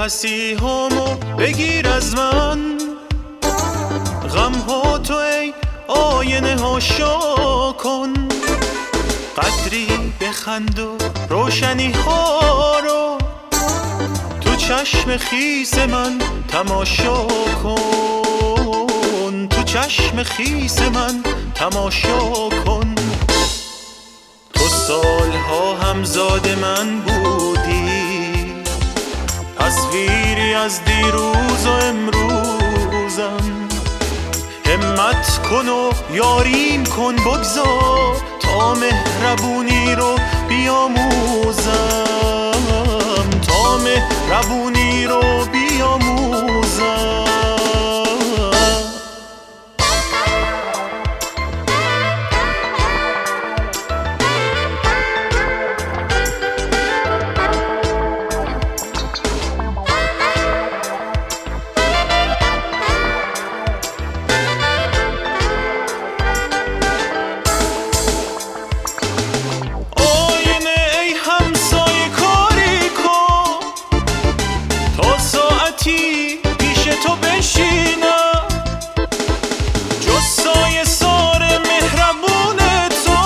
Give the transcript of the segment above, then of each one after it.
پسی همو بگیر از من، غم ها تو ای آینه ها شا کن، قدری بخند و روشنی ها رو تو چشم خیس من تماشا کن، تو چشم خیس من تماشا کن. تو سالها همزاد من بودی، تصویری از دیروز و امروزم، همت کن و یاریم کن، بگذار تا مهربونی رو بیاموزم، تا مهربونی رو بیاموزم. پیش تو بشینم، جز سایه سار مهربون تو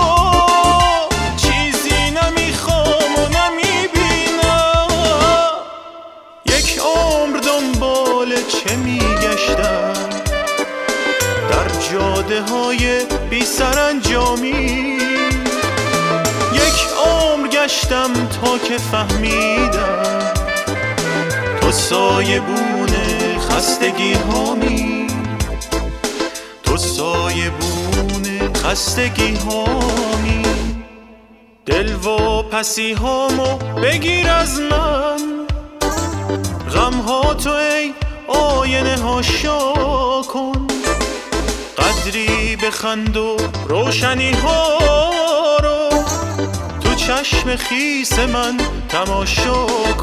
چیزی نمیخوام و نمیبینم. یک عمر دنبال چه میگشتم در جاده های بی سرانجامی، یک عمر گشتم تا که فهمیدم تو سایبون خستگی هامی، تو سایبون خستگی هامی. دل و پسی هامو بگیر از من، غم ها تو ای آینه ها شا کن، قدری بخند و روشنی ها رو تو چشم خیس من تماشا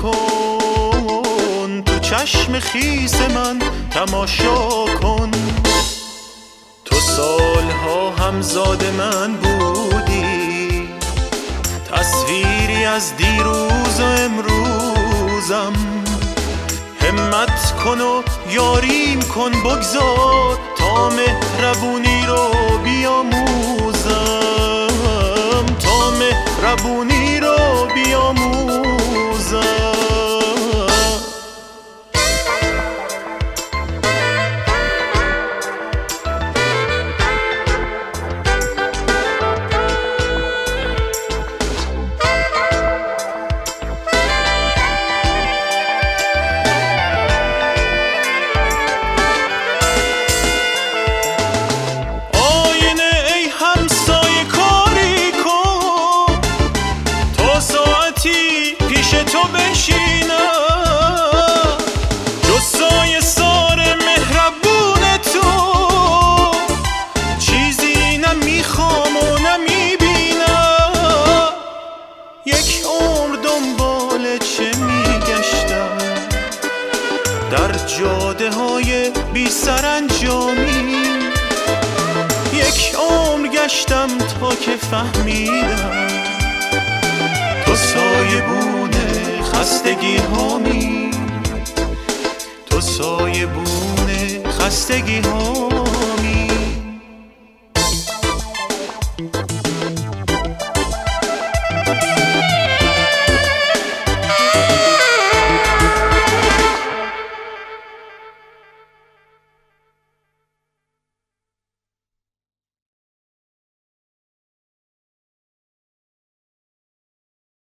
کن، تو چشم خیس من تماشا کن. تو سالها همزاد من بودی، تصویری از دیروز و امروزم، همت کن و یاریم کن، بگذار تا مهربونی رو بیاموزم، تا مهربونی رو بیاموزم. پیش تو بشینم، جز سایه سار مهربون تو چیزی نمیخوام و نمیبینم. یک عمر دنبال چه میگشتم در جاده های بی سرانجامی، یک عمر گشتم تا که فهمیدم تو سایبون خستگی هامی، تو سایبون خستگی هامی.